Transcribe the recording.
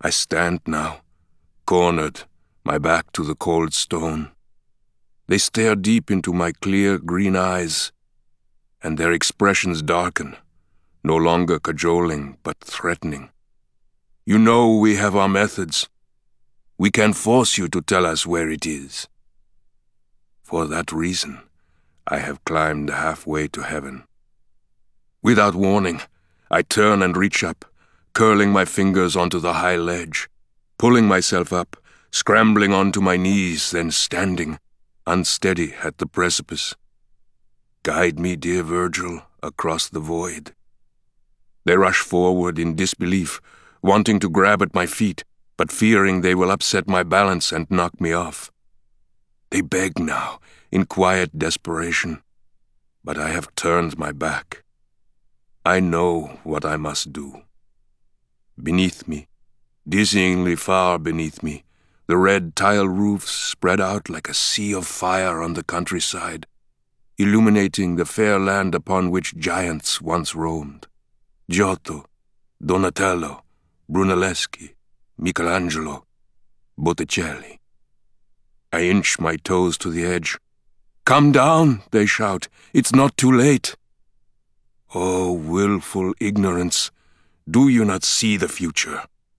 I stand now, cornered, my back to the cold stone. They stare deep into my clear green eyes, and their expressions darken, no longer cajoling but threatening. You know we have our methods. We can force you to tell us where it is. For that reason, I have climbed halfway to heaven. Without warning, I turn and reach up, curling my fingers onto the high ledge, pulling myself up, scrambling onto my knees, then standing, unsteady at the precipice. Guide me, dear Virgil, across the void. They rush forward in disbelief, wanting to grab at my feet, but fearing they will upset my balance and knock me off. They beg now, in quiet desperation, but I have turned my back. I know what I must do. Beneath me, dizzyingly far beneath me, the red tile roofs spread out like a sea of fire on the countryside, illuminating the fair land upon which giants once roamed. Giotto, Donatello, Brunelleschi, Michelangelo, Botticelli. I inch my toes to the edge. "Come down," they shout. "It's not too late." Oh, willful ignorance, do you not see the future?